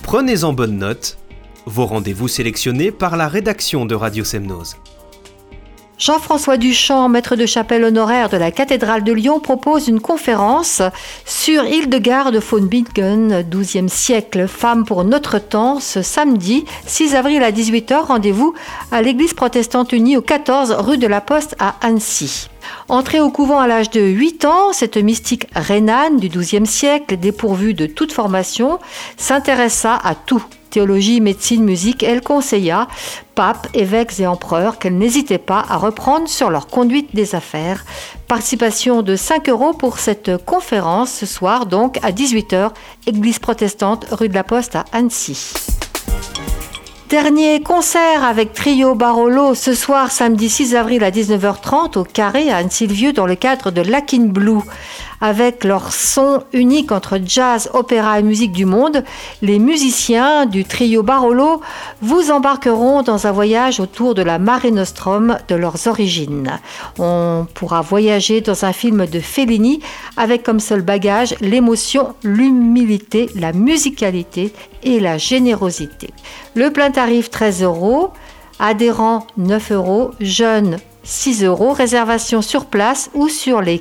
Prenez-en bonne note, vos rendez-vous sélectionnés par la rédaction de Radio Semnose. Jean-François Duchamp, maître de chapelle honoraire de la cathédrale de Lyon, propose une conférence sur Hildegarde von Bingen, XIIe siècle, femme pour notre temps, ce samedi 6 avril à 18h. Rendez-vous à l'église protestante unie au 14 rue de la Poste à Annecy. Entrée au couvent à l'âge de 8 ans, cette mystique rhénane du XIIe siècle, dépourvue de toute formation, s'intéressa à tout. Théologie, médecine, musique, elle conseilla, papes, évêques et empereurs, qu'elle n'hésitait pas à reprendre sur leur conduite des affaires. Participation de 5 € pour cette conférence ce soir, donc à 18h, église protestante, rue de la Poste à Annecy. Dernier concert avec Trio Barolo ce soir, samedi 6 avril à 19h30 au Carré à Annecy-le-Vieux dans le cadre de Lakin Blue. Avec leur son unique entre jazz, opéra et musique du monde, les musiciens du Trio Barolo vous embarqueront dans un voyage autour de la Mare Nostrum de leurs origines. On pourra voyager dans un film de Fellini avec comme seul bagage l'émotion, l'humilité, la musicalité et la générosité. Le plein tarif 13 €, adhérents 9 €, jeunes 6 €, réservation sur place ou sur les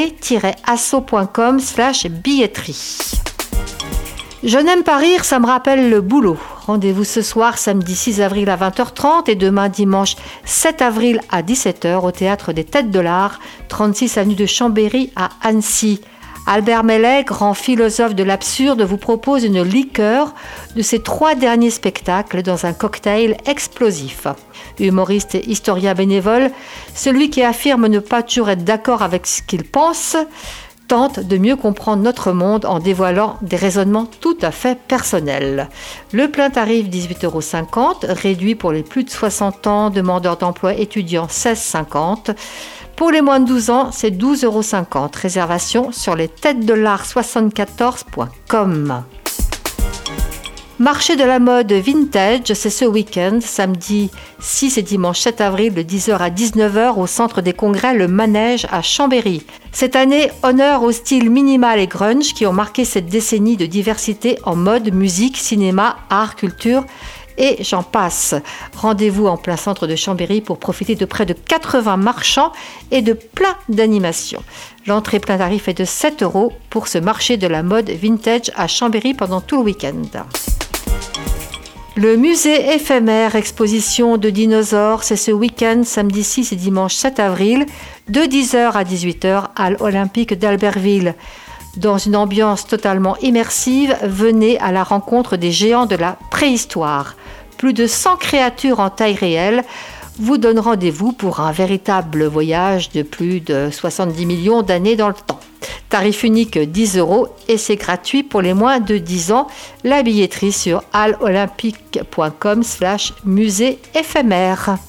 carrés-asso.com/billetterie. Je n'aime pas rire, ça me rappelle le boulot. Rendez-vous ce soir, samedi 6 avril à 20h30 et demain dimanche 7 avril à 17h au Théâtre des Têtes de l'Art, 36 avenue de Chambéry à Annecy. Albert Mellet, grand philosophe de l'absurde, vous propose une liqueur de ses 3 derniers spectacles dans un cocktail explosif. Humoriste et historien bénévole, celui qui affirme ne pas toujours être d'accord avec ce qu'il pense, tente de mieux comprendre notre monde en dévoilant des raisonnements tout à fait personnels. Le plein tarif 18,50 €, réduit pour les plus de 60 ans, demandeurs d'emploi étudiants 16,50 €. Pour les moins de 12 ans, c'est 12,50 €. Réservation sur les têtesdelart74.com. Marché de la mode vintage, c'est ce week-end, samedi 6 et dimanche 7 avril de 10h à 19h au centre des congrès Le Manège à Chambéry. Cette année, honneur au style minimal et grunge qui ont marqué cette décennie de diversité en mode, musique, cinéma, art, culture et j'en passe. Rendez-vous en plein centre de Chambéry pour profiter de près de 80 marchands et de plein d'animations. L'entrée plein tarif est de 7 € pour ce marché de la mode vintage à Chambéry pendant tout le week-end. Le musée éphémère exposition de dinosaures, c'est ce week-end, samedi 6 et dimanche 7 avril, de 10h à 18h à l'Olympique d'Albertville. Dans une ambiance totalement immersive, venez à la rencontre des géants de la préhistoire. Plus de 100 créatures en taille réelle vous donnent rendez-vous pour un véritable voyage de plus de 70 millions d'années dans le temps. Tarif unique 10 € et c'est gratuit pour les moins de 10 ans. La billetterie sur allolympique.com/musée éphémère.